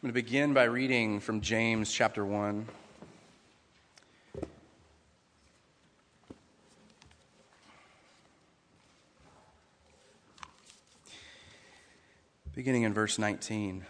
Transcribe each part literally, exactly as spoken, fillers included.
I'm going to begin by reading from James chapter one. Beginning in verse nineteen.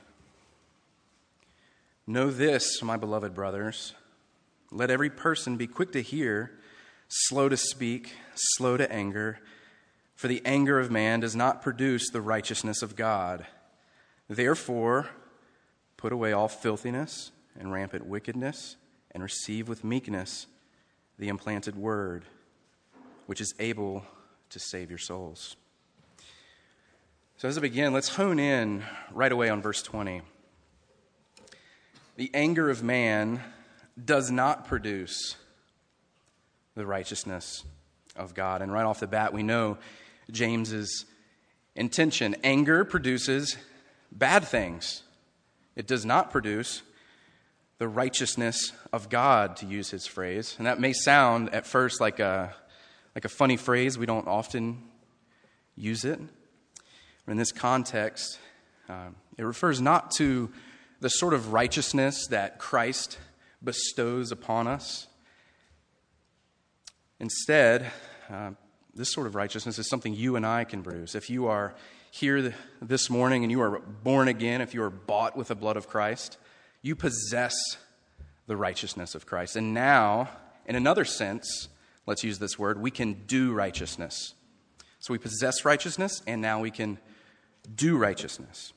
Know this, my beloved brothers. Let every person be quick to hear, slow to speak, slow to anger. For the anger of man does not produce the righteousness of God. Therefore, put away all filthiness and rampant wickedness, and receive with meekness the implanted word, which is able to save your souls. So as I begin, let's hone in right away on verse twenty. The anger of man does not produce the righteousness of God. And right off the bat, we know James's intention. Anger produces bad things. It does not produce the righteousness of God, to use his phrase. And that may sound at first like a like a funny phrase. We don't often use it. But in this context, um, it refers not to the sort of righteousness that Christ bestows upon us. Instead, uh, this sort of righteousness is something you and I can produce. If you are here this morning and you are born again, if you are bought with the blood of Christ, you possess the righteousness of Christ. And now, in another sense, let's use this word, we can do righteousness. So we possess righteousness, and now we can do righteousness.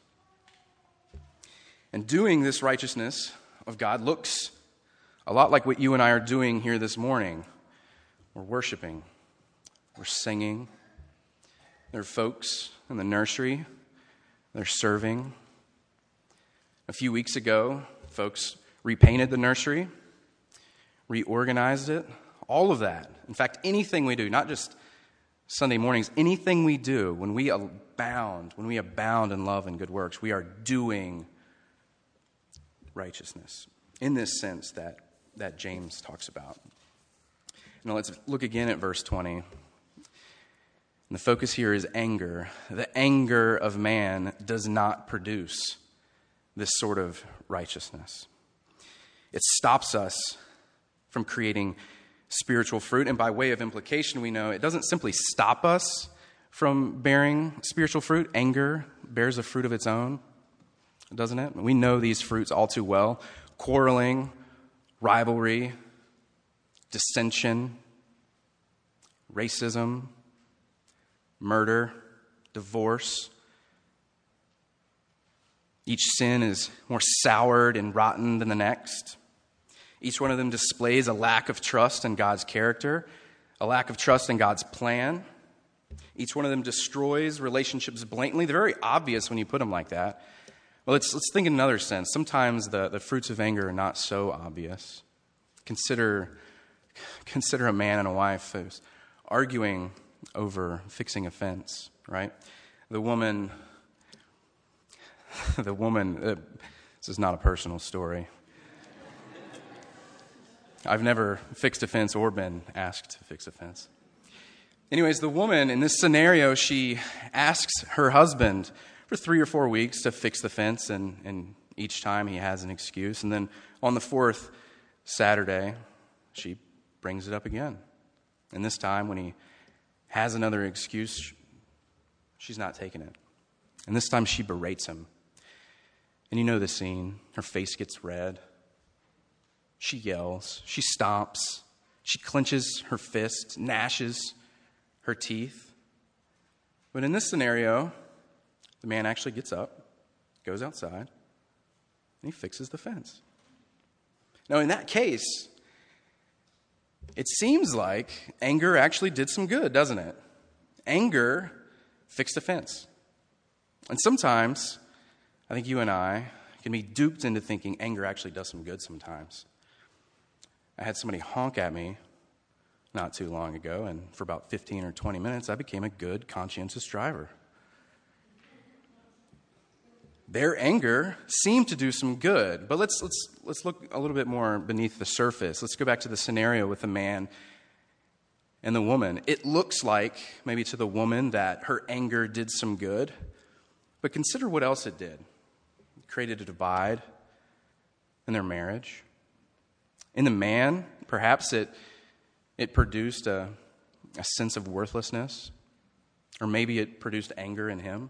And doing this righteousness of God looks a lot like what you and I are doing here this morning. We're worshiping. We're singing. There are folks in the nursery. They're serving. A few weeks ago, folks repainted the nursery, reorganized it, all of that. In fact, anything we do, not just Sunday mornings, anything we do, when we abound, when we abound in love and good works, we are doing righteousness in this sense that, that James talks about. Now let's look again at verse twenty. And the focus here is anger. The anger of man does not produce this sort of righteousness. It stops us from creating spiritual fruit. And by way of implication, we know it doesn't simply stop us from bearing spiritual fruit. Anger bears a fruit of its own, doesn't it? We know these fruits all too well. Quarreling, rivalry, dissension, racism, murder, divorce. Each sin is more soured and rotten than the next. Each one of them displays a lack of trust in God's character, a lack of trust in God's plan. Each one of them destroys relationships blatantly. They're very obvious when you put them like that. Well, let's, let's think in another sense. Sometimes the, the fruits of anger are not so obvious. Consider, consider a man and a wife who's arguing over fixing a fence, right? The woman, the woman, uh, this is not a personal story. I've never fixed a fence or been asked to fix a fence. Anyways, the woman in this scenario, she asks her husband for three or four weeks to fix the fence, and, and each time he has an excuse. And then on the fourth Saturday, she brings it up again. And this time, when he has another excuse, she's not taking it. And this time she berates him. And you know the scene. Her face gets red. She yells. She stomps. She clenches her fist, gnashes her teeth. But in this scenario, the man actually gets up, goes outside, and he fixes the fence. Now, in that case, it seems like anger actually did some good, doesn't it? Anger fixed a fence. And sometimes, I think you and I can be duped into thinking anger actually does some good sometimes. I had somebody honk at me not too long ago, and for about fifteen or twenty minutes, I became a good, conscientious driver. Their anger seemed to do some good, but let's let's let's look a little bit more beneath the surface. Let's go back to the scenario with the man and the woman. It looks like maybe to the woman that her anger did some good, but consider what else it did. It created a divide in their marriage. In the man, perhaps it it produced a, a sense of worthlessness, or maybe it produced anger in him.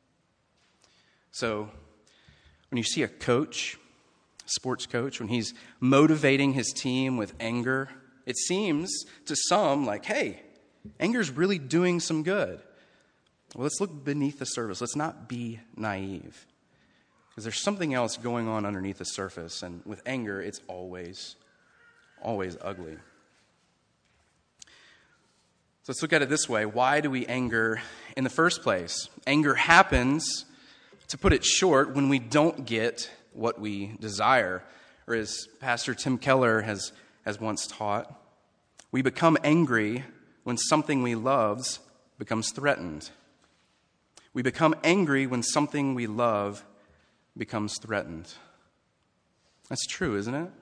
So when you see a coach, a sports coach, when he's motivating his team with anger, it seems to some like, hey, anger's really doing some good. Well, let's look beneath the surface. Let's not be naive. Because there's something else going on underneath the surface. And with anger, it's always, always ugly. So let's look at it this way. Why do we anger in the first place? Anger happens, to put it short, when we don't get what we desire. Or as Pastor Tim Keller has, has once taught, we become angry when something we love becomes threatened. We become angry when something we love becomes threatened. That's true, isn't it?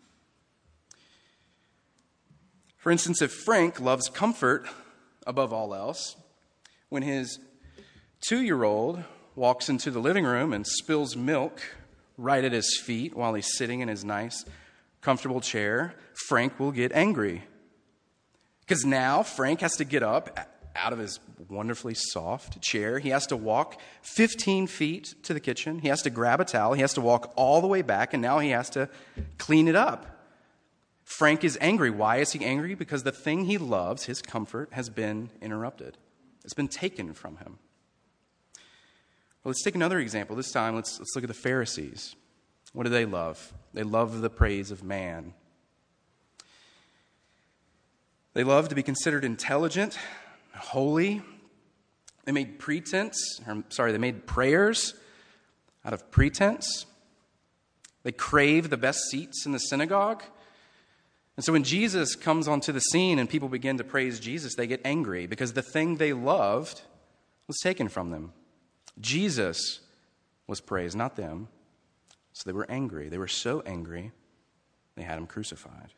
For instance, if Frank loves comfort above all else, when his two-year-old walks into the living room and spills milk right at his feet while he's sitting in his nice, comfortable chair, Frank will get angry. Because now Frank has to get up out of his wonderfully soft chair. He has to walk fifteen feet to the kitchen. He has to grab a towel. He has to walk all the way back, and now he has to clean it up. Frank is angry. Why is he angry? Because the thing he loves, his comfort, has been interrupted. It's been taken from him. Well, let's take another example. This time, let's, let's look at the Pharisees. What do they love? They love the praise of man. They love to be considered intelligent, holy. They made pretense, or, sorry, they made prayers out of pretense. They crave the best seats in the synagogue. And so when Jesus comes onto the scene and people begin to praise Jesus, they get angry because the thing they loved was taken from them. Jesus was praised, not them. So they were angry. They were so angry, they had him crucified.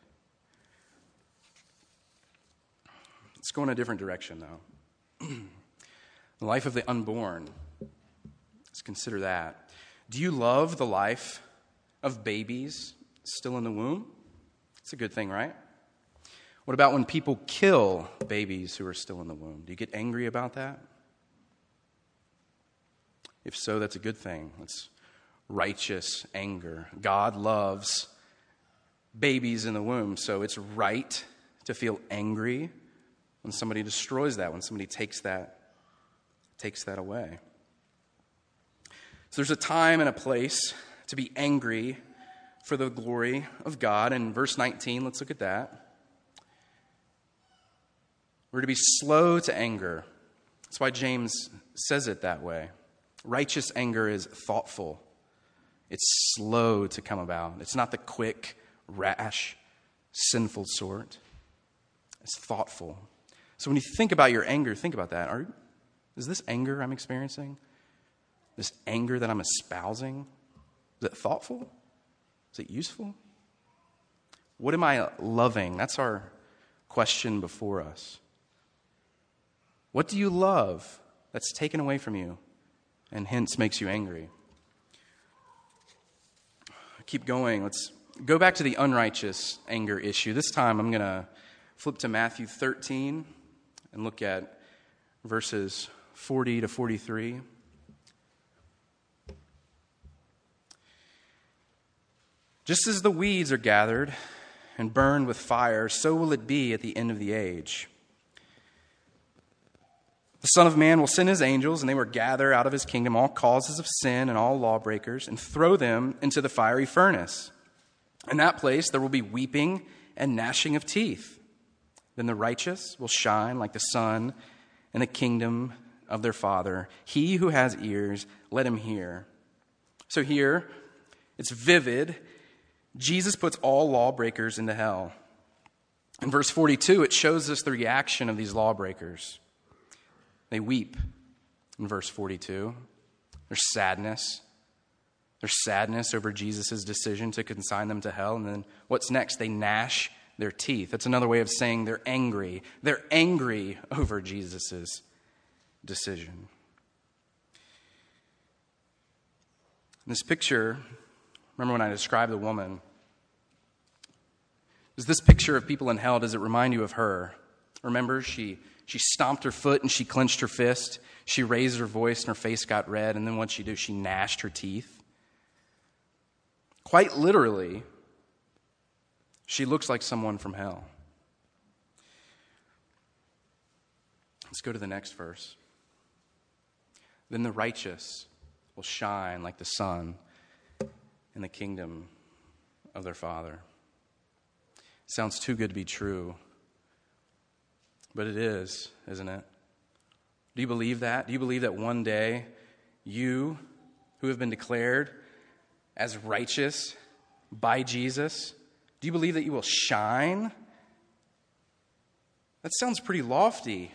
Let's go in a different direction, though. The life of the unborn. Let's consider that. Do you love the life of babies still in the womb? It's a good thing, right? What about when people kill babies who are still in the womb? Do you get angry about that? If so, that's a good thing. It's righteous anger. God loves babies in the womb, so it's right to feel angry when somebody destroys that, when somebody takes that, takes that away. So there's a time and a place to be angry for the glory of God. In verse nineteen, let's look at that. We're to be slow to anger. That's why James says it that way. Righteous anger is thoughtful. It's slow to come about. It's not the quick, rash, sinful sort. It's thoughtful. So when you think about your anger, think about that. Are, is this anger I'm experiencing? This anger that I'm espousing? Is it thoughtful? Is it useful? What am I loving? That's our question before us. What do you love that's taken away from you and hence makes you angry? Keep going. Let's go back to the unrighteous anger issue. This time I'm going to flip to Matthew thirteen and look at verses forty to forty-three. Just as the weeds are gathered and burned with fire, so will it be at the end of the age. The Son of Man will send his angels, and they will gather out of his kingdom all causes of sin and all lawbreakers, and throw them into the fiery furnace. In that place there will be weeping and gnashing of teeth. Then the righteous will shine like the sun in the kingdom of their Father. He who has ears, let him hear. So here, it's vivid. Jesus puts all lawbreakers into hell. In verse forty-two, it shows us the reaction of these lawbreakers. They weep in verse forty-two. There's sadness. There's sadness over Jesus' decision to consign them to hell. And then what's next? They gnash their teeth. That's another way of saying they're angry. They're angry over Jesus' decision. This picture Remember when I described the woman? Does this picture of people in hell, does it remind you of her? Remember, she, she stomped her foot and she clenched her fist. She raised her voice and her face got red. And then what she do? She gnashed her teeth. Quite literally, she looks like someone from hell. Let's go to the next verse. Then the righteous will shine like the sun in the kingdom of their Father. Sounds too good to be true. But it is, isn't it? Do you believe that? Do you believe that one day you, who have been declared as righteous by Jesus, do you believe that you will shine? That sounds pretty lofty.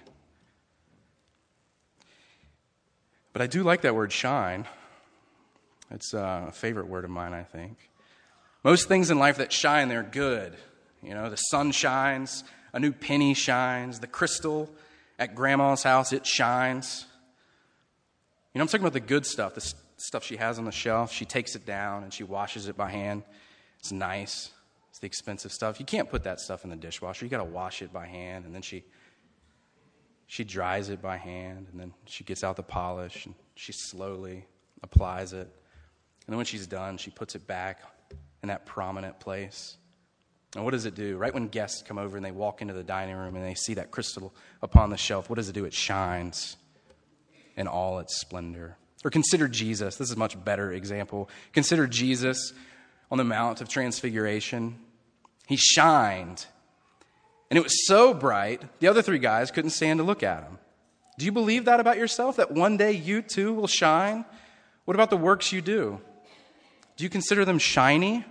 But I do like that word shine. It's a favorite word of mine, I think. Most things in life that shine, they're good. You know, the sun shines, a new penny shines, the crystal at grandma's house, it shines. You know, I'm talking about the good stuff, the st- stuff she has on the shelf. She takes it down and she washes it by hand. It's nice. It's the expensive stuff. You can't put that stuff in the dishwasher. You got to wash it by hand, and then she she dries it by hand, and then she gets out the polish and she slowly applies it. And then when she's done, she puts it back in that prominent place. And what does it do? Right when guests come over and they walk into the dining room and they see that crystal upon the shelf, what does it do? It shines in all its splendor. Or consider Jesus. This is a much better example. Consider Jesus on the Mount of Transfiguration. He shined. And it was so bright, the other three guys couldn't stand to look at him. Do you believe that about yourself? That one day you too will shine? What about the works you do? Do you consider them shiny?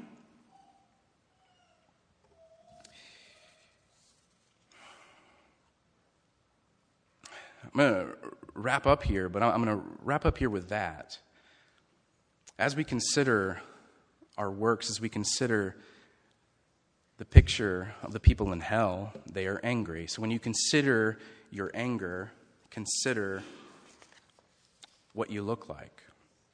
I'm going to wrap up here, but I'm going to wrap up here with that. As we consider our works, as we consider the picture of the people in hell, they are angry. So when you consider your anger, consider what you look like.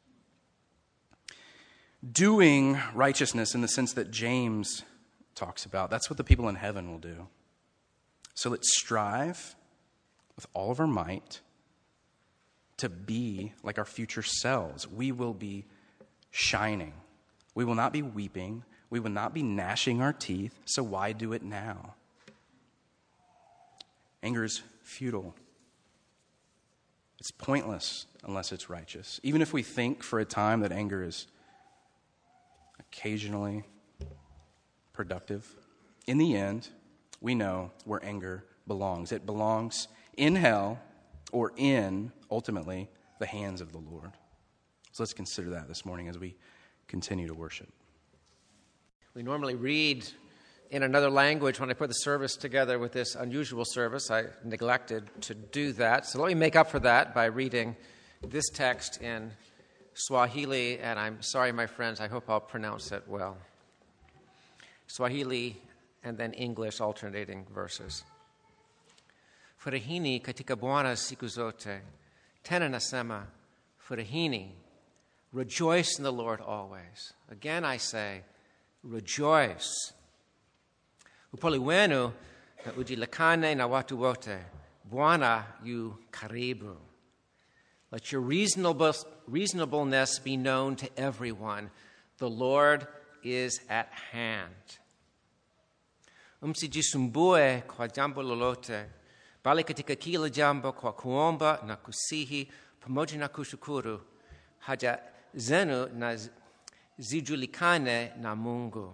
Doing righteousness in the sense that James talks about, that's what the people in heaven will do. So let's strive with all of our might to be like our future selves. We will be shining. We will not be weeping. We will not be gnashing our teeth. So why do it now? Anger is futile. It's pointless unless it's righteous. Even if we think for a time that anger is occasionally productive, in the end, we know where anger belongs. It belongs in hell, or in, ultimately, the hands of the Lord. So let's consider that this morning as we continue to worship. We normally read in another language. When I put the service together with this unusual service, I neglected to do that. So let me make up for that by reading this text in Swahili, and I'm sorry, my friends, I hope I'll pronounce it well. Swahili and then English, alternating verses. Furahini katika Bwana siku zote, tena nasema furahini, rejoice in the Lord always. Again I say, rejoice. Upole wenu na ujulikane na watu wote, Bwana yu karibu. Let your reasonable, reasonableness be known to everyone. The Lord is at hand. Umsijisumbue kwa jambo lolote, bali katika kila jambo kwa kuomba na kusihi pamoja na kushukuru, haja zenu na zijulikane na Mungu.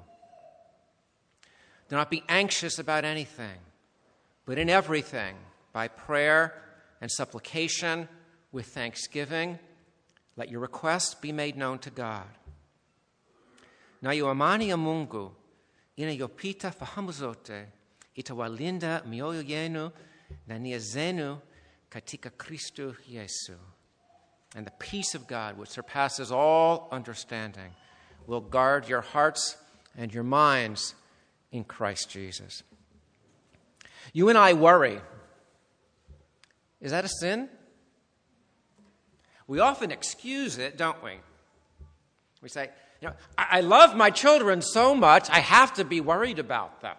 Do not be anxious about anything, but in everything, by prayer and supplication, with thanksgiving, let your requests be made known to God. Na yu amani ya Mungu inayopita fahamu zote itawalinda mioyo yenu na nia zenu katika Kristo Yesu. And the peace of God, which surpasses all understanding, will guard your hearts and your minds in Christ Jesus. You and I worry. Is that a sin? We often excuse it, don't we? We say, you know, I, I love my children so much, I have to be worried about them.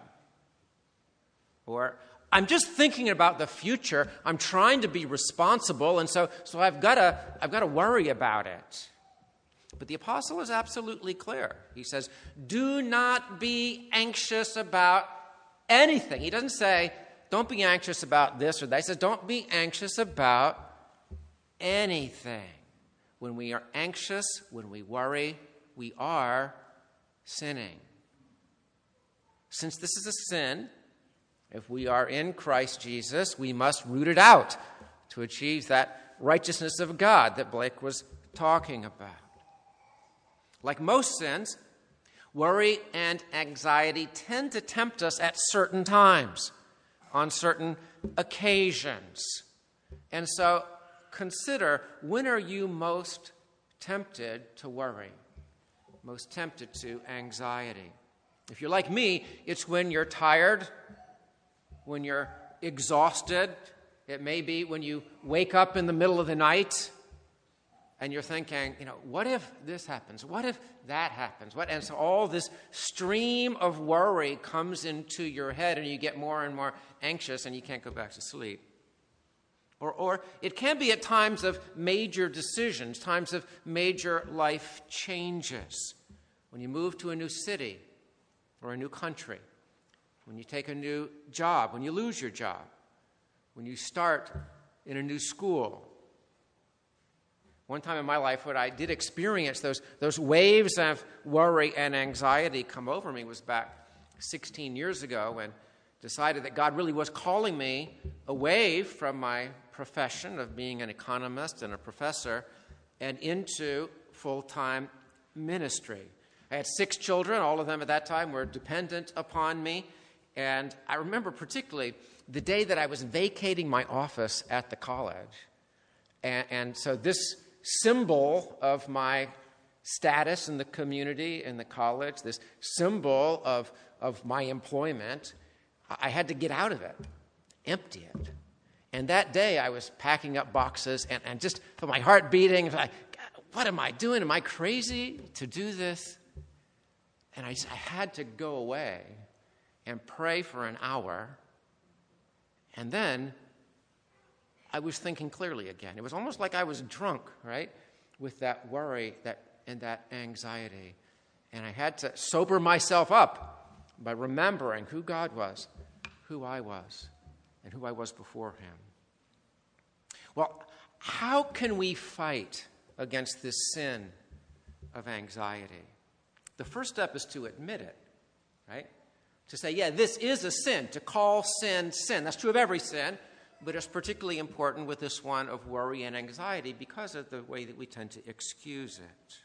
Or, I'm just thinking about the future. I'm trying to be responsible, and so, so I've got to I've got to worry about it. But the apostle is absolutely clear. He says, do not be anxious about anything. He doesn't say, don't be anxious about this or that. He says, don't be anxious about anything. When we are anxious, when we worry, we are sinning. Since this is a sin, if we are in Christ Jesus, we must root it out to achieve that righteousness of God that Blake was talking about. Like most sins, worry and anxiety tend to tempt us at certain times, on certain occasions. And so consider, when are you most tempted to worry, most tempted to anxiety? If you're like me, it's when you're tired, when you're exhausted. It may be when you wake up in the middle of the night and you're thinking, you know, what if this happens? What if that happens? What? And so all this stream of worry comes into your head and you get more and more anxious and you can't go back to sleep. Or, or it can be at times of major decisions, times of major life changes. When you move to a new city or a new country, when you take a new job, when you lose your job, when you start in a new school. One time in my life when I did experience those, those waves of worry and anxiety come over me was back sixteen years ago, when I decided that God really was calling me away from my profession of being an economist and a professor and into full-time ministry. I had six children. All of them at that time were dependent upon me. And I remember particularly the day that I was vacating my office at the college. And, and so this symbol of my status in the community, in the college, this symbol of, of my employment, I had to get out of it, empty it. And that day I was packing up boxes and, and just felt my heart beating. Like, what am I doing? Am I crazy to do this? And I, just, I had to go away and pray for an hour. And then I was thinking clearly again. It was almost like I was drunk, right, with that worry that and that anxiety. And I had to sober myself up by remembering who God was, who I was, and who I was before him. Well, how can we fight against this sin of anxiety? The first step is to admit it, right? To say, yeah, this is a sin, to call sin sin. That's true of every sin, but it's particularly important with this one of worry and anxiety because of the way that we tend to excuse it.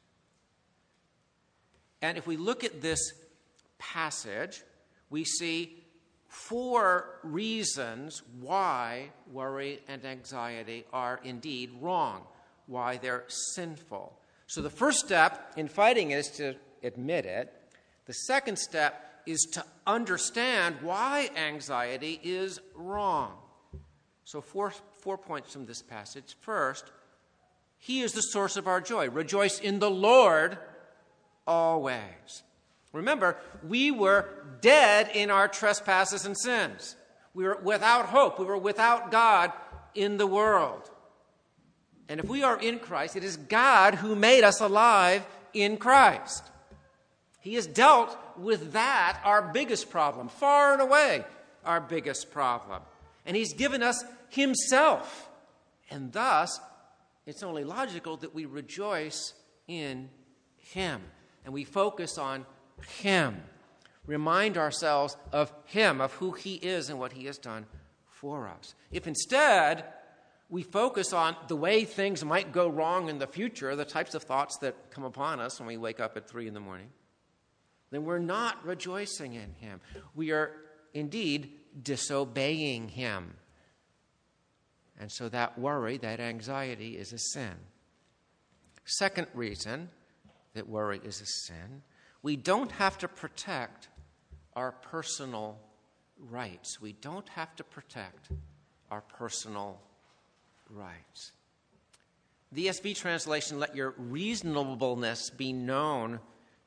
And if we look at this passage, we see four reasons why worry and anxiety are indeed wrong, why they're sinful. So the first step in fighting is to admit it. The second step is to understand why anxiety is wrong. So four, four points from this passage. First, he is the source of our joy. Rejoice in the Lord always. Remember, we were dead in our trespasses and sins. We were without hope. We were without God in the world. And if we are in Christ, it is God who made us alive in Christ. He has dealt with that, our biggest problem, far and away our biggest problem. And he's given us himself. And thus, it's only logical that we rejoice in him. And we focus on him. Remind ourselves of him, of who he is and what he has done for us. If instead we focus on the way things might go wrong in the future, the types of thoughts that come upon us when we wake up at three in the morning, then we're not rejoicing in him. We are indeed disobeying him. And so that worry, that anxiety is a sin. Second reason that worry is a sin, we don't have to protect our personal rights. We don't have to protect our personal rights. The E S V translation, let your reasonableness be known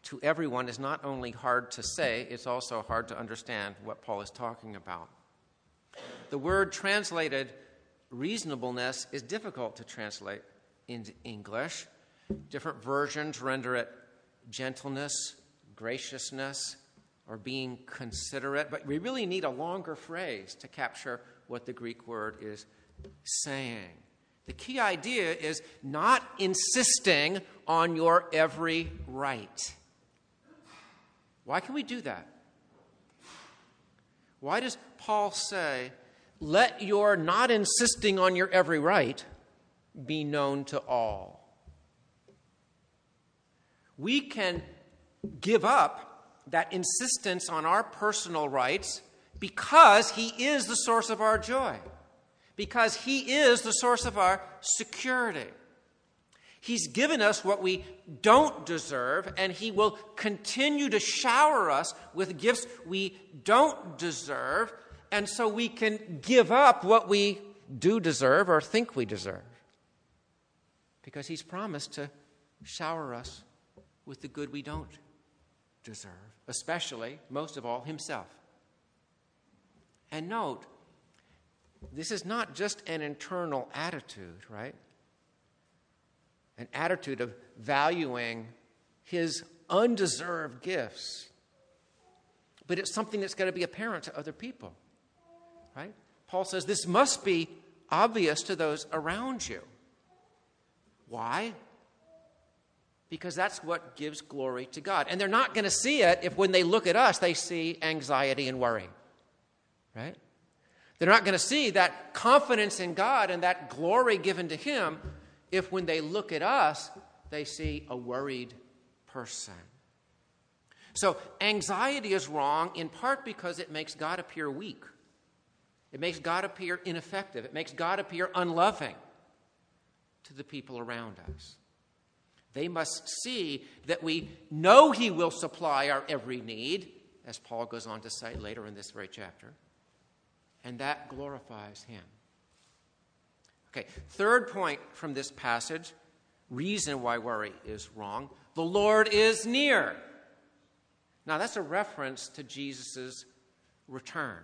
to everyone is not only hard to say, it's also hard to understand what Paul is talking about. The word translated reasonableness is difficult to translate into English. Different versions render it gentleness, graciousness, or being considerate, but we really need a longer phrase to capture what the Greek word is saying. The key idea is not insisting on your every right. Why can we do that? Why does Paul say, let your not insisting on your every right be known to all? We can give up that insistence on our personal rights because he is the source of our joy, because he is the source of our security. He's given us what we don't deserve, and he will continue to shower us with gifts we don't deserve, and so we can give up what we do deserve or think we deserve, because he's promised to shower us with the good we don't deserve, especially, most of all, himself. And note, this is not just an internal attitude, right? An attitude of valuing his undeserved gifts, but it's something that's going to be apparent to other people, right? Paul says this must be obvious to those around you. Why? Because that's what gives glory to God. And they're not going to see it if when they look at us, they see anxiety and worry, right? They're not going to see that confidence in God and that glory given to him if when they look at us, they see a worried person. So anxiety is wrong in part because it makes God appear weak. It makes God appear ineffective. It makes God appear unloving to the people around us. They must see that we know he will supply our every need, as Paul goes on to say later in this very chapter, and that glorifies him. Okay, third point from this passage, reason why worry is wrong. The Lord is near. Now, that's a reference to Jesus' return.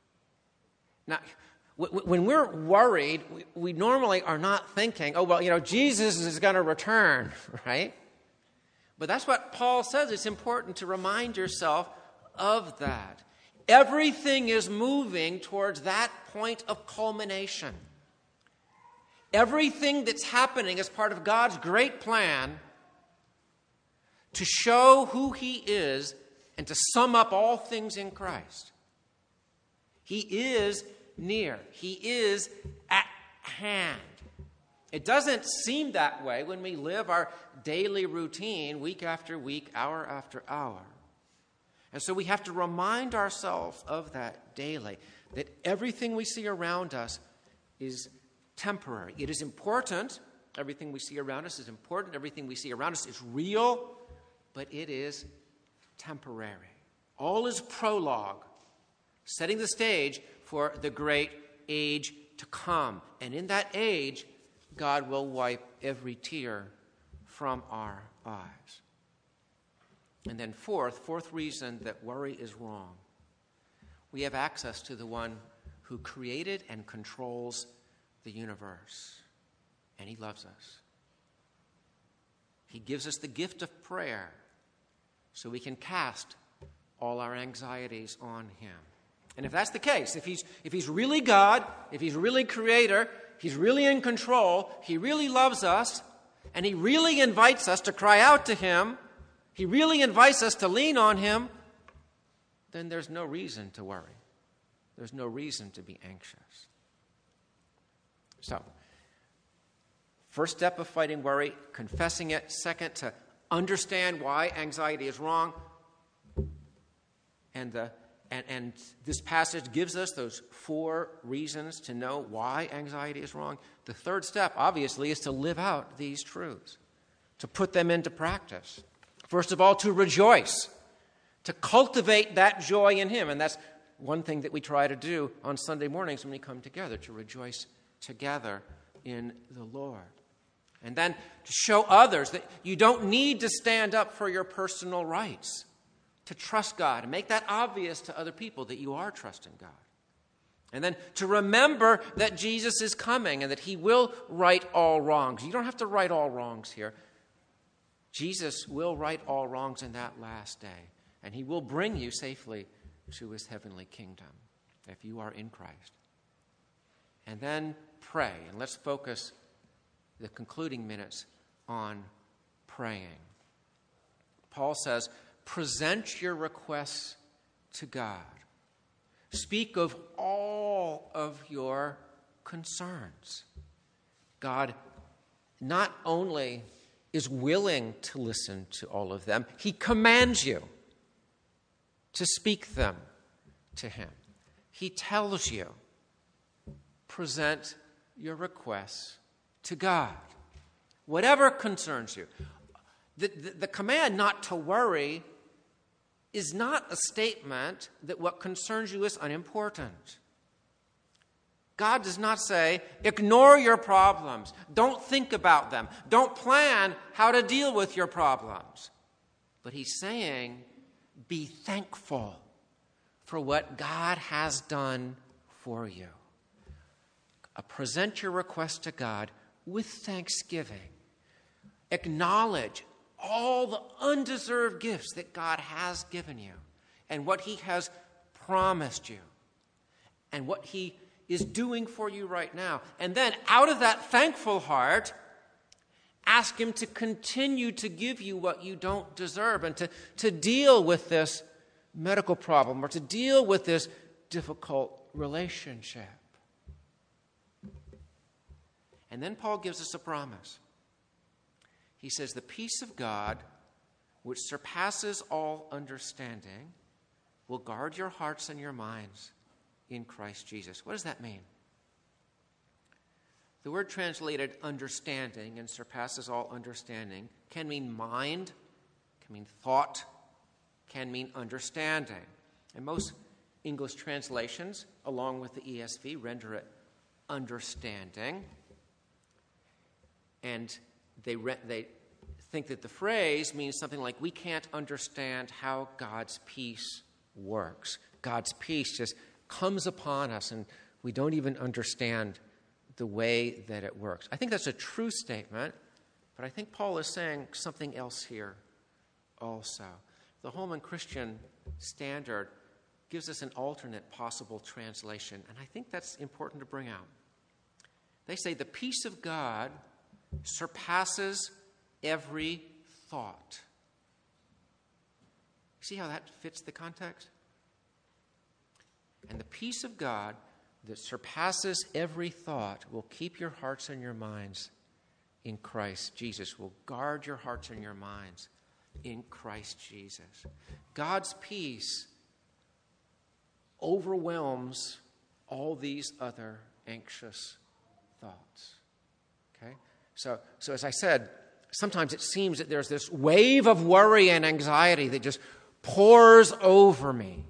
Now, when we're worried, we normally are not thinking, oh, well, you know, Jesus is going to return, right? But that's what Paul says. It's important to remind yourself of that. Everything is moving towards that point of culmination. Everything that's happening is part of God's great plan to show who he is and to sum up all things in Christ. He is near. He is at hand. It doesn't seem that way when we live our daily routine week after week, hour after hour. And so we have to remind ourselves of that daily, that everything we see around us is temporary. It is important. Everything we see around us is important. Everything we see around us is real, but it is temporary. All is prologue, setting the stage for the great age to come. And in that age, God will wipe every tear from our eyes. And then fourth, fourth reason that worry is wrong. We have access to the one who created and controls the universe. And he loves us. He gives us the gift of prayer so we can cast all our anxieties on him. And if that's the case, if he's, if he's really God, if he's really creator, he's really in control, he really loves us, and he really invites us to cry out to him, he really invites us to lean on him, then there's no reason to worry. There's no reason to be anxious. So, first step of fighting worry, confessing it. Second, to understand why anxiety is wrong. And, the, and, and this passage gives us those four reasons to know why anxiety is wrong. The third step, obviously, is to live out these truths, to put them into practice. First of all, to rejoice, to cultivate that joy in him. And that's one thing that we try to do on Sunday mornings when we come together, to rejoice together in the Lord. And then to show others that you don't need to stand up for your personal rights, to trust God and make that obvious to other people that you are trusting God. And then to remember that Jesus is coming and that he will right all wrongs. You don't have to right all wrongs here. Jesus will right all wrongs in that last day, and he will bring you safely to his heavenly kingdom if you are in Christ. And then pray, and let's focus the concluding minutes on praying. Paul says, present your requests to God. Speak of all of your concerns. God not only is willing to listen to all of them, he commands you to speak them to him. He tells you, present your requests to God. Whatever concerns you. The, the, the command not to worry is not a statement that what concerns you is unimportant. God does not say, ignore your problems. Don't think about them. Don't plan how to deal with your problems. But he's saying, be thankful for what God has done for you. Uh, present your request to God with thanksgiving. Acknowledge all the undeserved gifts that God has given you and what he has promised you and what he is doing for you right now. And then out of that thankful heart, ask him to continue to give you what you don't deserve and to, to deal with this medical problem or to deal with this difficult relationship. And then Paul gives us a promise. He says, the peace of God, which surpasses all understanding, will guard your hearts and your minds in Christ Jesus. What does that mean? The word translated understanding and surpasses all understanding can mean mind, can mean thought, can mean understanding. And most English translations, along with the E S V, render it understanding. And they re- they think that the phrase means something like, we can't understand how God's peace works. God's peace just comes upon us, and we don't even understand the way that it works. I think that's a true statement, but I think Paul is saying something else here also. The Holman Christian Standard gives us an alternate possible translation, and I think that's important to bring out. They say the peace of God surpasses every thought. See how that fits the context? And the peace of God that surpasses every thought will keep your hearts and your minds in Christ Jesus, will guard your hearts and your minds in Christ Jesus. God's peace overwhelms all these other anxious thoughts. Okay? So, so as I said, sometimes it seems that there's this wave of worry and anxiety that just pours over me.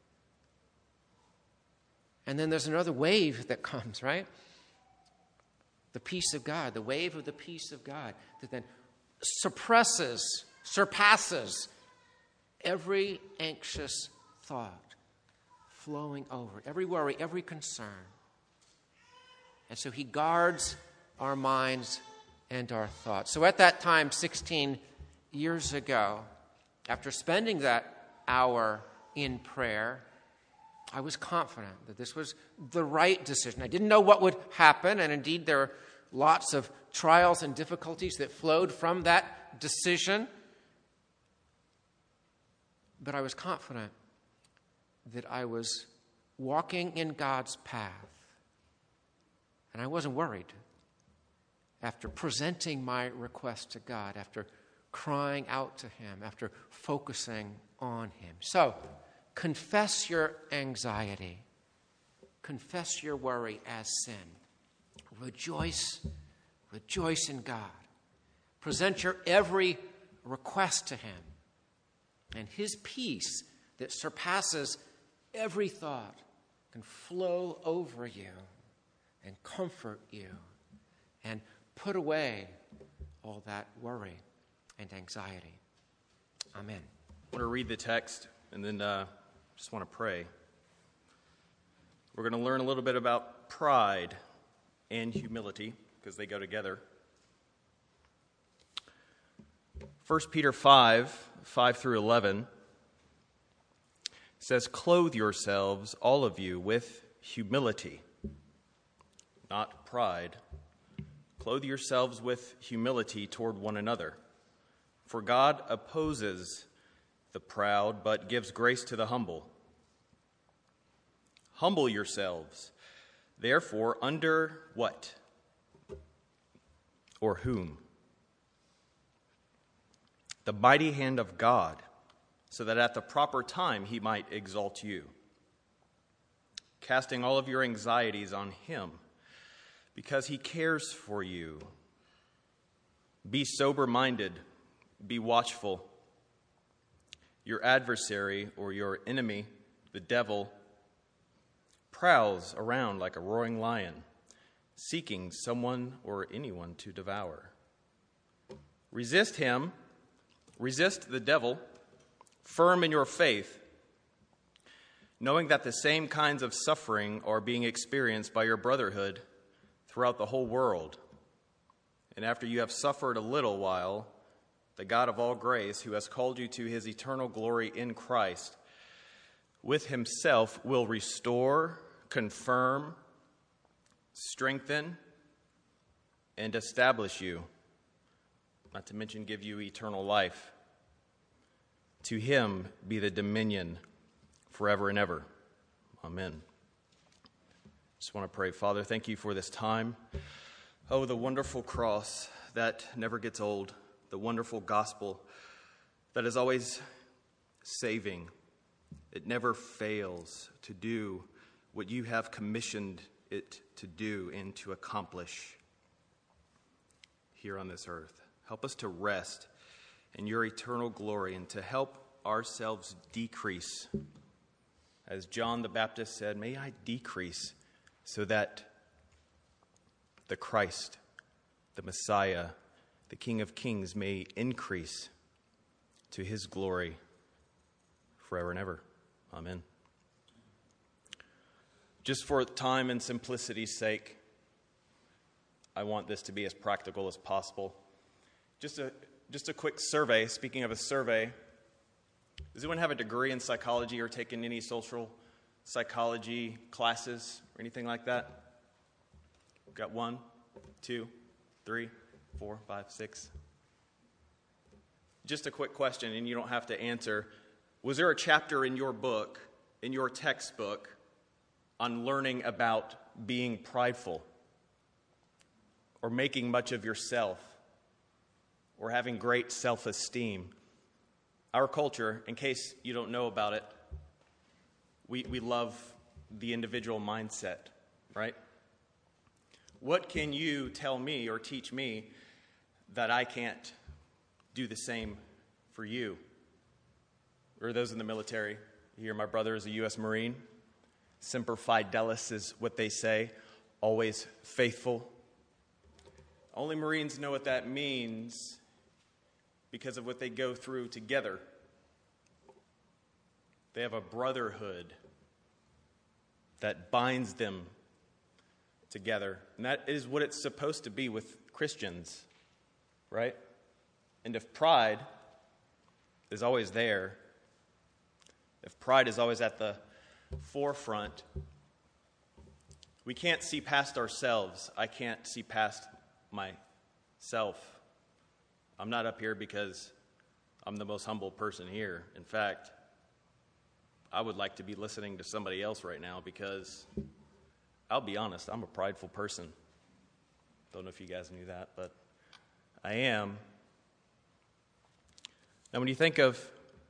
And then there's another wave that comes, right? The peace of God, the wave of the peace of God that then suppresses, surpasses every anxious thought flowing over, every worry, every concern. And so he guards our minds and our thoughts. So at that time, sixteen years ago, after spending that hour in prayer, I was confident that this was the right decision. I didn't know what would happen, and indeed there are lots of trials and difficulties that flowed from that decision. But I was confident that I was walking in God's path, and I wasn't worried. After presenting my request to God, after crying out to him, after focusing on him. So, confess your anxiety. Confess your worry as sin. Rejoice, rejoice in God. Present your every request to him. And his peace that surpasses every thought can flow over you and comfort you and put away all that worry and anxiety. Amen. I want to read the text and then uh, just want to pray. We're going to learn a little bit about pride and humility because they go together. First Peter five, five through eleven says, "Clothe yourselves, all of you, with humility, not pride. Clothe yourselves with humility toward one another. For God opposes the proud, but gives grace to the humble. Humble yourselves, therefore, under what? Or whom? The mighty hand of God, so that at the proper time he might exalt you, casting all of your anxieties on him, because he cares for you. Be sober-minded, be watchful. Your adversary, or your enemy, the devil, prowls around like a roaring lion, seeking someone or anyone to devour. Resist him, resist the devil, firm in your faith, knowing that the same kinds of suffering are being experienced by your brotherhood throughout the whole world. And after you have suffered a little while, the God of all grace, who has called you to his eternal glory in Christ, with himself will restore, confirm, strengthen, and establish you, not to mention give you eternal life. To him be the dominion forever and ever. Amen." Just want to pray. Father, thank you for this time. Oh, the wonderful cross that never gets old, the wonderful gospel that is always saving. It never fails to do what you have commissioned it to do and to accomplish here on this earth. Help us to rest in your eternal glory and to help ourselves decrease. As John the Baptist said, may I decrease so that the Christ, the Messiah, the King of Kings may increase to his glory forever and ever. Amen. Just for time and simplicity's sake, I want this to be as practical as possible. Just a just a quick survey. Speaking of a survey, does anyone have a degree in psychology or taken any social psychology classes or anything like that? Got one, two, three, four, five, six. Just a quick question, and you don't have to answer. Was there a chapter in your book, in your textbook, on learning about being prideful or making much of yourself or having great self-esteem? Our culture, in case you don't know about it, we, we love the individual mindset, right? What can you tell me or teach me that I can't do the same for you? Or those in the military. Here, my brother is a U S Marine. Semper Fidelis is what they say, always faithful. Only Marines know what that means because of what they go through together. They have a brotherhood that binds them together. And that is what it's supposed to be with Christians, right? And if pride is always there, if pride is always at the forefront, we can't see past ourselves. I can't see past myself. I'm not up here because I'm the most humble person here. In fact, I would like to be listening to somebody else right now because, I'll be honest, I'm a prideful person. Don't know if you guys knew that, but I am. Now, when you think of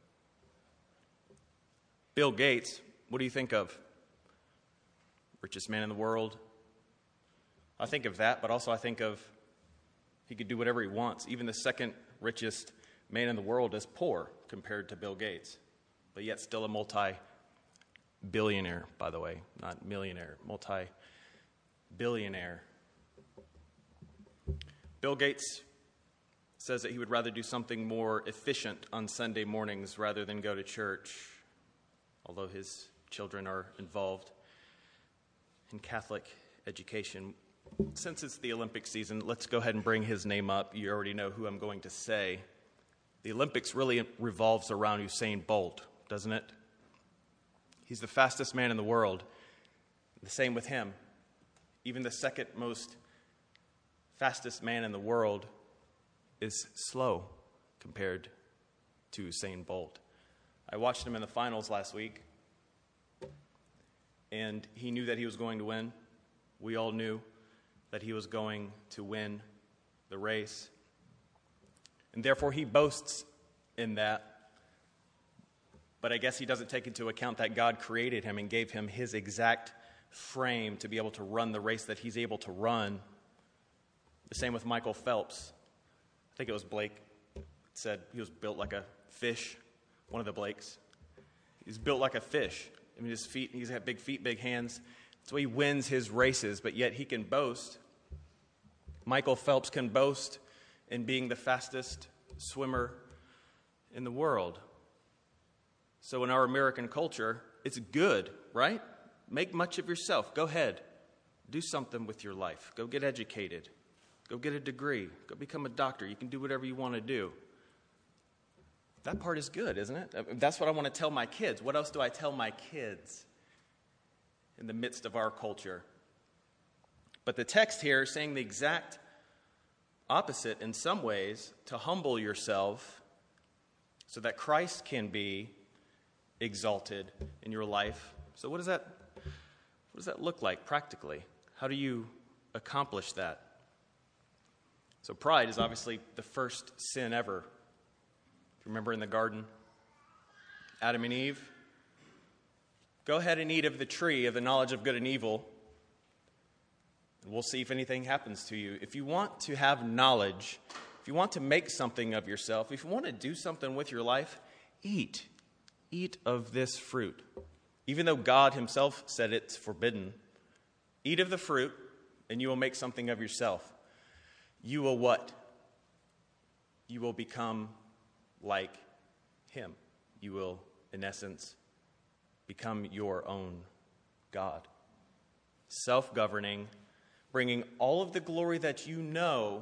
Bill Gates, what do you think of? Richest man in the world. I think of that, but also I think of he could do whatever he wants. Even the second richest man in the world is poor compared to Bill Gates, but yet still a multi-billionaire, by the way, not millionaire, multi-billionaire. Bill Gates says that he would rather do something more efficient on Sunday mornings rather than go to church, although his children are involved in Catholic education. Since it's the Olympic season, let's go ahead and bring his name up. You already know who I'm going to say. The Olympics really revolves around Usain Bolt, doesn't it? He's the fastest man in the world. The same with him. Even the second most fastest man in the world is slow compared to Usain Bolt. I watched him in the finals last week, and he knew that he was going to win. We all knew that he was going to win the race. And therefore, he boasts in that. But I guess he doesn't take into account that God created him and gave him his exact frame to be able to run the race that he's able to run. The same with Michael Phelps. I think it was Blake said he was built like a fish, one of the Blakes. He's built like a fish. I mean, his feet, he's got big feet, big hands. That's why he wins his races, but yet he can boast. Michael Phelps can boast in being the fastest swimmer in the world. So in our American culture, it's good, right? Make much of yourself. Go ahead. Do something with your life. Go get educated. Go get a degree. Go become a doctor. You can do whatever you want to do. That part is good, isn't it? That's what I want to tell my kids. What else do I tell my kids in the midst of our culture? But the text here is saying the exact opposite in some ways, to humble yourself so that Christ can be exalted in your life. So what does that what does that look like practically? How do you accomplish that? So pride is obviously the first sin ever. If you remember in the garden, Adam and Eve, go ahead and eat of the tree of the knowledge of good and evil, and we'll see if anything happens to you. If you want to have knowledge, if you want to make something of yourself, if you want to do something with your life, eat. Eat of this fruit. Even though God himself said it's forbidden, eat of the fruit, and you will make something of yourself. You will what? You will become like him. You will, in essence, become your own God. Self-governing, bringing all of the glory that you know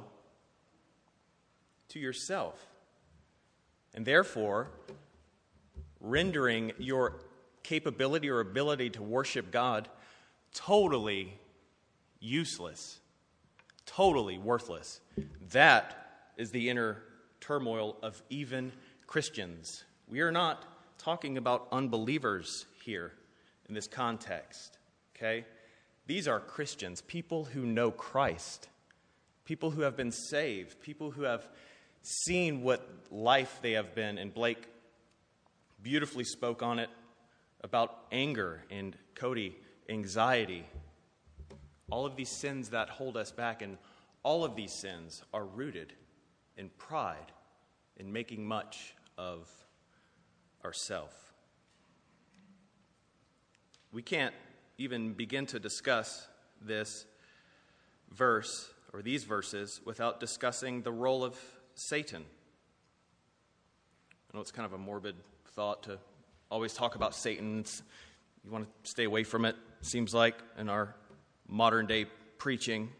to yourself. And therefore, rendering your capability or ability to worship God totally useless, totally worthless. That is the inner turmoil of even Christians. We are not talking about unbelievers here in this context, okay? These are Christians, people who know Christ, people who have been saved, people who have seen what life they have been. And Blake beautifully spoke on it about anger, and Cody, anxiety. All of these sins that hold us back, and all of these sins are rooted in pride, in making much of ourselves. We can't even begin to discuss this verse or these verses without discussing the role of Satan. I know it's kind of a morbid thought to always talk about Satan. It's, you want to stay away from it, seems like, in our modern day preaching.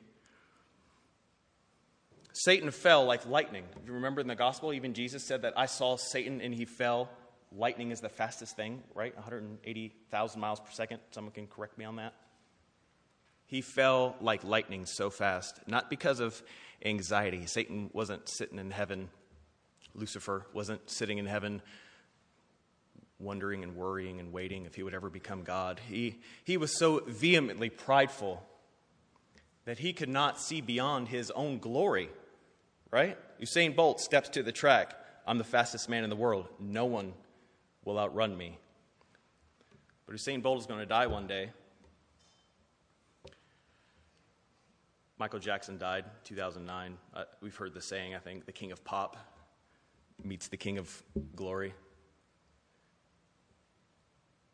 Satan fell like lightning. If you remember in the gospel, even Jesus said that I saw Satan and he fell. Lightning is the fastest thing, right? one hundred eighty thousand miles per second. Someone can correct me on that. He fell like lightning so fast, not because of anxiety. Satan wasn't sitting in heaven. Lucifer wasn't sitting in heaven wondering and worrying and waiting if he would ever become God. He, he was so vehemently prideful that he could not see beyond his own glory, right? Usain Bolt steps to the track. I'm the fastest man in the world. No one will outrun me. But Usain Bolt is going to die one day. Michael Jackson died in two thousand nine. Uh, we've heard the saying, I think, the king of pop meets the king of glory.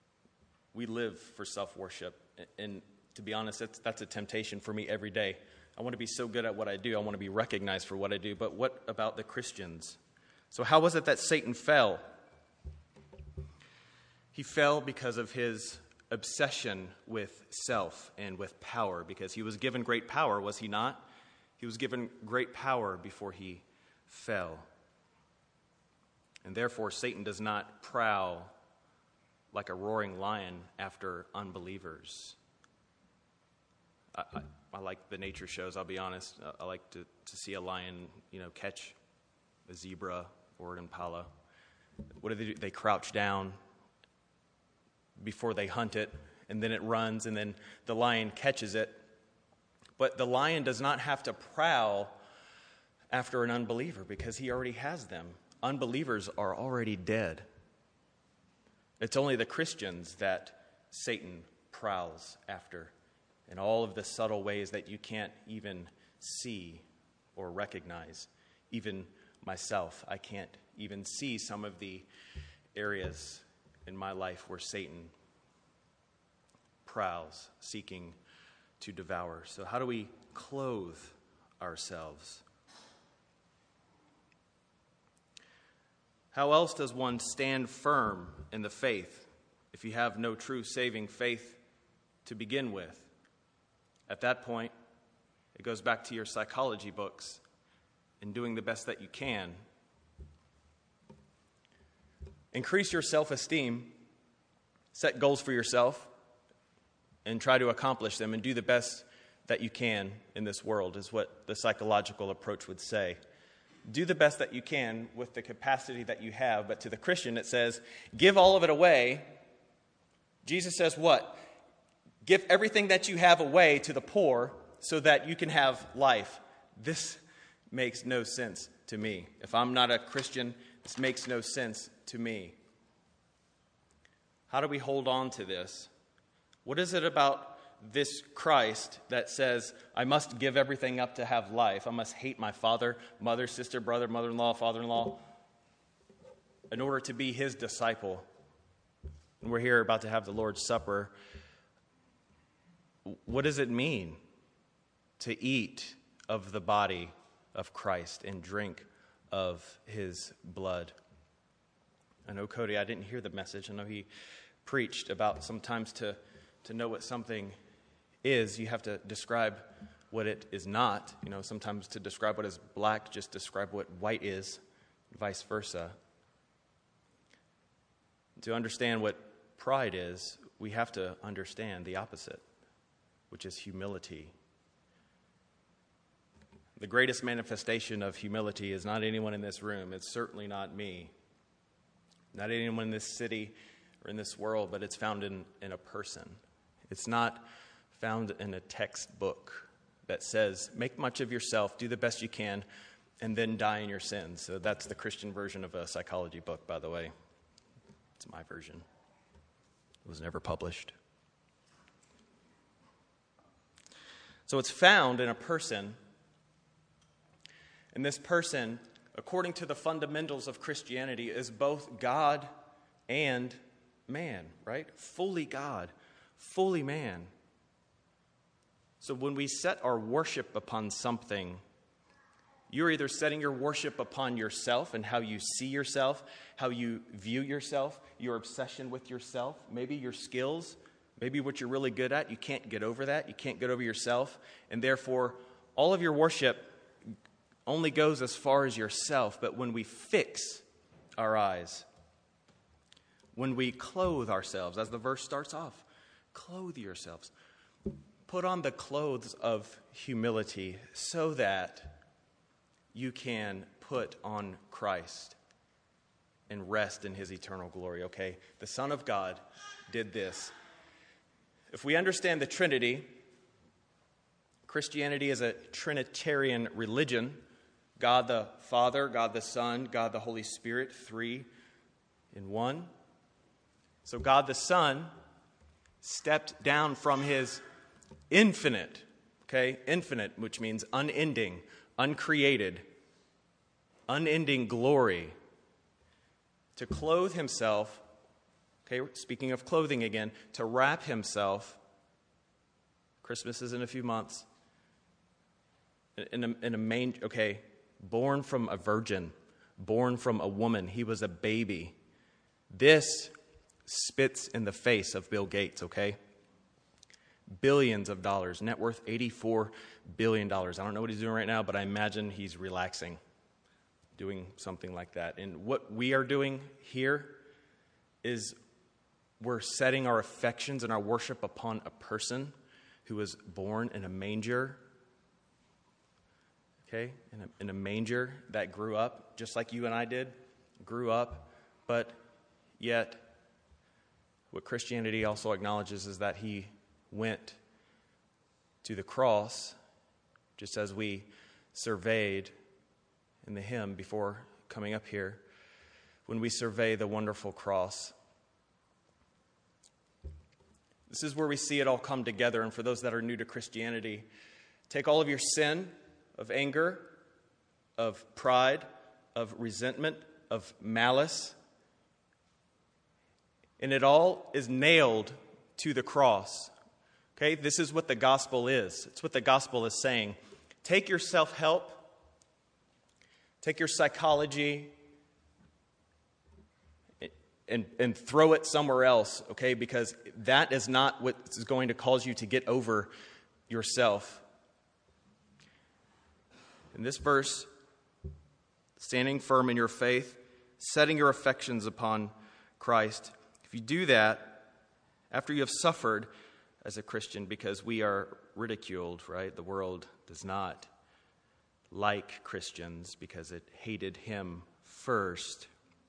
We live for self-worship. And to be honest, that's, that's a temptation for me every day I want to be so good at what I do. I want to be recognized for what I do. But what about the Christians? So how was it that Satan fell? He fell because of his obsession with self and with power, because he was given great power, was he not? He was given great power before he fell. And therefore, Satan does not prowl like a roaring lion after unbelievers. I, I, I like the nature shows, I'll be honest. I like to, to see a lion, you know, catch a zebra or an impala. What do they do? They crouch down before they hunt it, and then it runs, and then the lion catches it. But the lion does not have to prowl after an unbeliever because he already has them. Unbelievers are already dead. It's only the Christians that Satan prowls after in all of the subtle ways that you can't even see or recognize. Even myself, I can't even see some of the areas in my life where Satan prowls, seeking to devour. So how do we clothe ourselves? How else does one stand firm in the faith if you have no true saving faith to begin with? At that point, it goes back to your psychology books and doing the best that you can. Increase your self-esteem, set goals for yourself, and try to accomplish them and do the best that you can in this world, is what the psychological approach would say. Do the best that you can with the capacity that you have. But to the Christian, it says, give all of it away. Jesus says what? Give everything that you have away to the poor so that you can have life. This makes no sense to me. If I'm not a Christian, this makes no sense to me. How do we hold on to this? What is it about this Christ that says, I must give everything up to have life? I must hate my father, mother, sister, brother, mother-in-law, father-in-law in order to be his disciple. And we're here about to have the Lord's Supper. What does it mean to eat of the body of Christ and drink of his blood? I know, Cody, I didn't hear the message. I know he preached about sometimes to, to know what something is, you have to describe what it is not. You know, sometimes to describe what is black, just describe what white is, vice versa. To understand what pride is, we have to understand the opposite, which is humility. The greatest manifestation of humility is not anyone in this room. It's certainly not me. Not anyone in this city or in this world, but it's found in, in a person. It's not found in a textbook that says, make much of yourself, do the best you can, and then die in your sins. So that's the Christian version of a psychology book, by the way. It's my version. It was never published. So it's found in a person, and this person, according to the fundamentals of Christianity, is both God and man, right? Fully God, fully man. So when we set our worship upon something, you're either setting your worship upon yourself and how you see yourself, how you view yourself, your obsession with yourself, maybe your skills, maybe what you're really good at. You can't get over that. You can't get over yourself. And therefore, all of your worship only goes as far as yourself. But when we fix our eyes, when we clothe ourselves, as the verse starts off, clothe yourselves. Put on the clothes of humility so that you can put on Christ and rest in his eternal glory, okay? The Son of God did this. If we understand the Trinity, Christianity is a Trinitarian religion. God the Father, God the Son, God the Holy Spirit, three in one. So God the Son stepped down from his infinite, okay, infinite, which means unending, uncreated, unending glory, to clothe himself, okay, speaking of clothing again, to wrap himself, Christmas is in a few months, in a, in a manger, okay, born from a virgin, born from a woman. He was a baby. This spits in the face of Bill Gates, okay? Billions of dollars, net worth eighty-four billion dollars. I don't know what he's doing right now, but I imagine he's relaxing, doing something like that. And what we are doing here is we're setting our affections and our worship upon a person who was born in a manger, okay, in a, in a manger that grew up, just like you and I did, grew up, but yet what Christianity also acknowledges is that he went to the cross, just as we surveyed in the hymn before coming up here, when we survey the wonderful cross. This is where we see it all come together. And for those that are new to Christianity, take all of your sin of anger, of pride, of resentment, of malice, and it all is nailed to the cross. Okay, this is what the gospel is. It's what the gospel is saying. Take your self-help, take your psychology, and, and throw it somewhere else, okay? Because that is not what is going to cause you to get over yourself. In this verse, standing firm in your faith, setting your affections upon Christ. If you do that, after you have suffered as a Christian, because we are ridiculed, right? The world does not like Christians because it hated him first.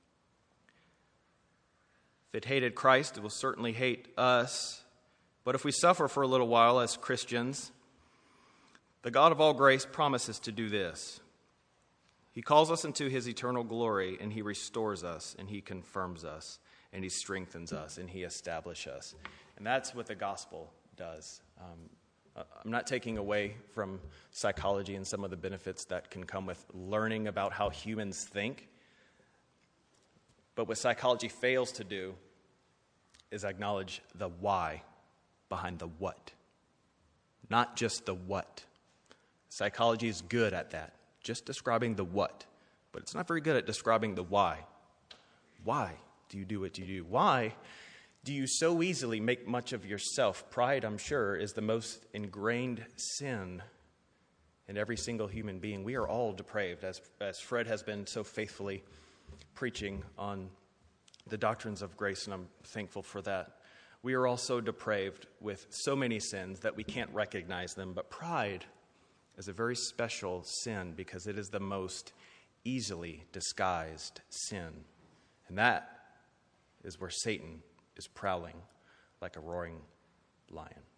If it hated Christ, it will certainly hate us. But if we suffer for a little while as Christians, the God of all grace promises to do this. He calls us into his eternal glory, and he restores us, and he confirms us, and he strengthens us, and he establishes us. And that's what the gospel does. Um, I'm not taking away from psychology and some of the benefits that can come with learning about how humans think. But what psychology fails to do is acknowledge the why behind the what. Not just the what. Psychology is good at that, just describing the what. But it's not very good at describing the why. Why do you do what you do? Why do you so easily make much of yourself? Pride, I'm sure, is the most ingrained sin in every single human being. We are all depraved, as, as Fred has been so faithfully preaching on the doctrines of grace, and I'm thankful for that. We are all so depraved with so many sins that we can't recognize them, but pride is a very special sin because it is the most easily disguised sin. And that is where Satan is prowling like a roaring lion.